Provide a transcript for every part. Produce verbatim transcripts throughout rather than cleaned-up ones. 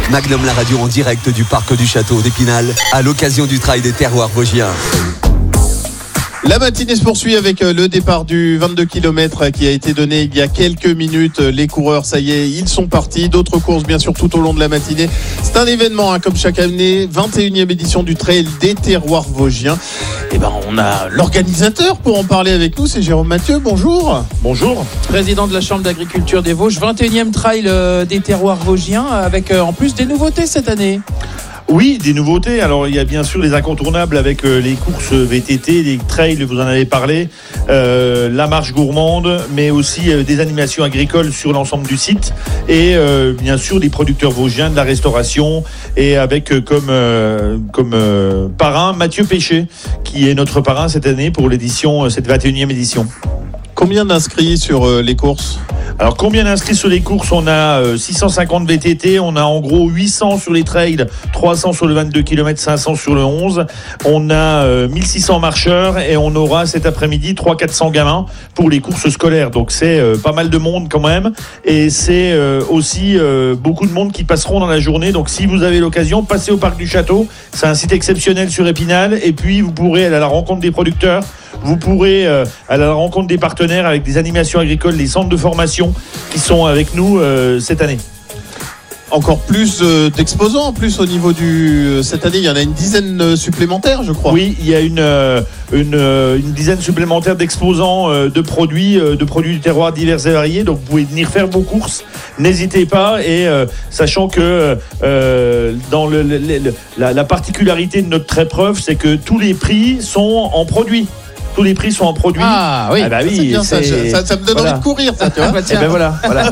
Magnum la radio en direct du parc du château d'Épinal à l'occasion du Trail des terroirs vosgiens. La matinée se poursuit avec le départ du vingt-deux kilomètres qui a été donné il y a quelques minutes. Les coureurs, ça y est, ils sont partis. D'autres courses, bien sûr, tout au long de la matinée. C'est un événement, hein, comme chaque année, vingt et unième édition du Trail des terroirs vosgiens. Et ben, on a l'organisateur pour en parler avec nous, c'est Jérôme Mathieu. Bonjour. Bonjour. Président de la Chambre d'agriculture des Vosges, vingt et unième Trail euh, des terroirs vosgiens, avec euh, en plus des nouveautés cette année. Oui, des nouveautés. Alors, il y a bien sûr les incontournables avec euh, les courses V T T, les trails, vous en avez parlé, euh, la marche gourmande, mais aussi euh, des animations agricoles sur l'ensemble du site et euh, bien sûr des producteurs vosgiens, de la restauration et avec euh, comme, euh, comme euh, parrain Mathieu Péché, qui est notre parrain cette année pour l'édition, cette vingt et unième édition. Combien d'inscrits sur euh, les courses ? Alors, combien d'inscrits sur les courses ? On a euh, six cent cinquante V T T, on a en gros huit cents sur les trails, trois cents sur le vingt-deux kilomètres, cinq cents sur le onze. On a euh, mille six cents marcheurs et on aura cet après-midi trois cents à quatre cents gamins pour les courses scolaires. Donc, c'est euh, pas mal de monde quand même. Et c'est euh, aussi euh, beaucoup de monde qui passeront dans la journée. Donc, si vous avez l'occasion, passez au Parc du Château. C'est un site exceptionnel sur Épinal. Et puis, vous pourrez aller à la rencontre des producteurs. Vous pourrez euh, aller à la rencontre des partenaires avec des animations agricoles, les centres de formation qui sont avec nous euh, cette année. Encore plus euh, d'exposants en plus au niveau du... Cette année, il y en a une dizaine euh, supplémentaires, je crois. Oui, il y a une, euh, une, euh, une dizaine supplémentaire d'exposants euh, de produits, euh, de produits du terroir divers et variés. Donc, vous pouvez venir faire vos courses. N'hésitez pas. Et euh, sachant que euh, dans le, le, le, la, la particularité de notre épreuve, c'est que tous les prix sont en produits. Tous les prix sont en produits. Ah oui, ah bah oui c'est bien, ça, ça, ça me donne voilà. envie de courir, ça, tu vois. Et ben voilà, voilà.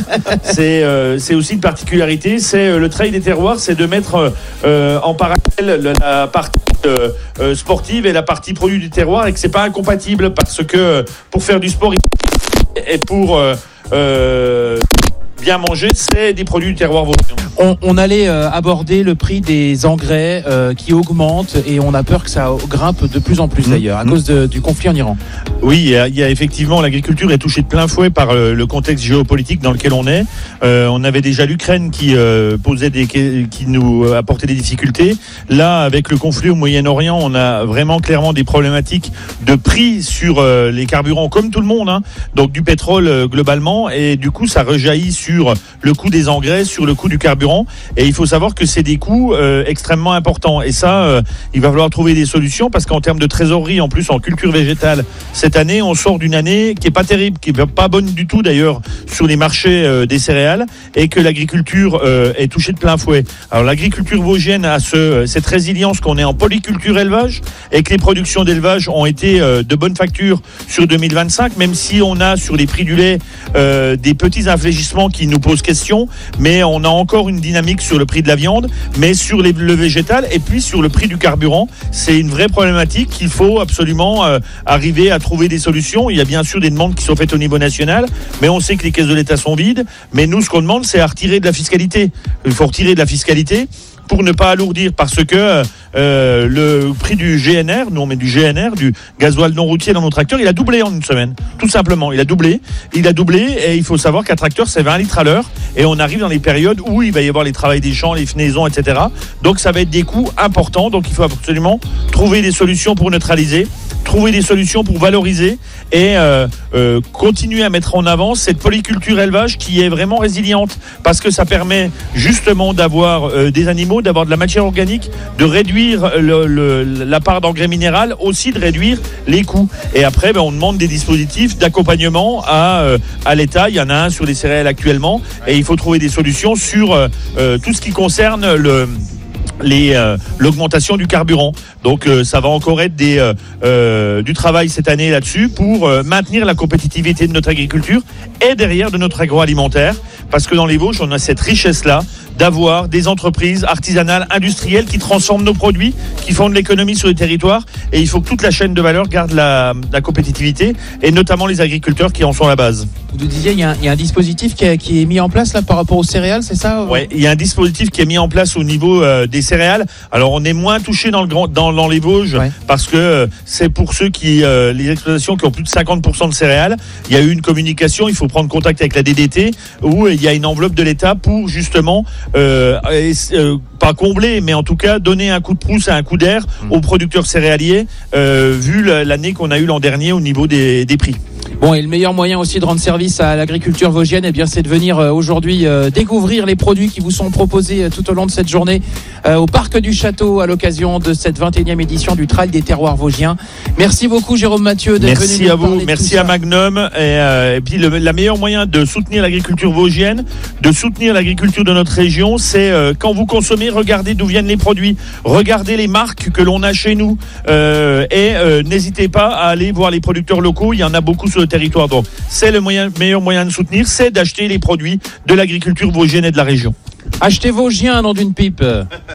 c'est, euh, c'est aussi une particularité. C'est euh, le trail des terroirs, c'est de mettre euh, en parallèle la partie euh, euh, sportive et la partie produit du terroir, et que c'est pas incompatible parce que euh, pour faire du sport et pour euh, euh, bien manger, c'est des produits du terroir vosgien. On, on allait euh, aborder le prix des engrais euh, qui augmente et on a peur que ça grimpe de plus en plus d'ailleurs à mmh. cause de, du conflit en Iran. Oui, il y, a, il y a effectivement, l'agriculture est touchée de plein fouet par euh, le contexte géopolitique dans lequel on est. Euh, on avait déjà l'Ukraine qui euh, posait des, qui nous apportait des difficultés. Là, avec le conflit au Moyen-Orient, on a vraiment clairement des problématiques de prix sur euh, les carburants, comme tout le monde, hein, donc du pétrole euh, globalement, et du coup, ça rejaillit sur le coût des engrais, sur le coût du carburant. Et il faut savoir que c'est des coûts euh, extrêmement importants. Et ça, euh, il va falloir trouver des solutions parce qu'en termes de trésorerie, en plus en culture végétale, cette année, on sort d'une année qui est pas terrible, qui est pas bonne du tout d'ailleurs sur les marchés euh, des céréales et que l'agriculture euh, est touchée de plein fouet. Alors l'agriculture vosgienne a ce, cette résilience qu'on est en polyculture élevage et que les productions d'élevage ont été euh, de bonne facture sur deux mille vingt-cinq, même si on a sur les prix du lait euh, des petits inflégissements qui nous posent question, mais on a encore une dynamique sur le prix de la viande, mais sur les, le végétal et puis sur le prix du carburant. C'est une vraie problématique qu'il faut absolument euh, arriver à trouver des solutions. Il y a bien sûr des demandes qui sont faites au niveau national, mais on sait que les caisses de l'État sont vides. Mais nous, ce qu'on demande, c'est à retirer de la fiscalité. Il faut retirer de la fiscalité pour ne pas alourdir, parce que euh, le prix du G N R, nous on met du G N R, du gasoil non routier dans nos tracteurs, il a doublé en une semaine, tout simplement. Il a doublé, il a doublé, et il faut savoir qu'un tracteur c'est vingt litres à l'heure, et on arrive dans les périodes où il va y avoir les travails des champs, les fenaisons, et cetera. Donc ça va être des coûts importants, donc il faut absolument trouver des solutions pour neutraliser, trouver des solutions pour valoriser et euh, euh, continuer à mettre en avant cette polyculture élevage qui est vraiment résiliente, parce que ça permet justement d'avoir euh, des animaux, d'avoir de la matière organique, de réduire le, le, la part d'engrais minéral, aussi de réduire les coûts. Et après, ben, on demande des dispositifs d'accompagnement à, euh, à l'État. Il y en a un sur les céréales actuellement et il faut trouver des solutions sur euh, euh, tout ce qui concerne le... Les, euh, l'augmentation du carburant. Donc euh, ça va encore être des, euh, euh, du travail cette année là-dessus pour euh, maintenir la compétitivité de notre agriculture et derrière de notre agroalimentaire, parce que dans les Vosges on a cette richesse-là d'avoir des entreprises artisanales, industrielles qui transforment nos produits, qui font de l'économie sur les territoires, et il faut que toute la chaîne de valeur garde la, la compétitivité, et notamment les agriculteurs qui en sont à la base. Vous disiez, il y a un, il y a un dispositif qui est, qui est mis en place là par rapport aux céréales, c'est ça ? Oui, il y a un dispositif qui est mis en place au niveau euh, des céréales. Alors on est moins touché dans le grand, dans, dans les Vosges, ouais. parce que euh, c'est pour ceux qui, euh, les exploitations qui ont plus de cinquante pour cent de céréales. Il y a eu une communication, il faut prendre contact avec la D D T, où il y a une enveloppe de l'État pour justement euh, et, euh, pas combler, mais en tout cas donner un coup de pouce, un coup d'air aux producteurs céréaliers, euh, vu l'année qu'on a eue l'an dernier au niveau des, des prix. Bon, et le meilleur moyen aussi de rendre service à l'agriculture vosgienne, eh bien, c'est de venir euh, aujourd'hui euh, découvrir les produits qui vous sont proposés euh, tout au long de cette journée euh, au Parc du Château à l'occasion de cette vingt et unième édition du Trail des terroirs vosgiens. Merci beaucoup Jérôme Mathieu d'être venu Merci nous à vous, parler de merci tout à ça. Magnum. Et, euh, et puis le la meilleur moyen de soutenir l'agriculture vosgienne, de soutenir l'agriculture de notre région, c'est euh, quand vous consommez, regardez d'où viennent les produits, regardez les marques que l'on a chez nous euh, et euh, n'hésitez pas à aller voir les producteurs locaux. Il y en a beaucoup sur le territoire. Donc c'est le moyen, meilleur moyen de soutenir, c'est d'acheter les produits de l'agriculture vosgienne et de la région. Achetez Vosgien, nom d'une pipe.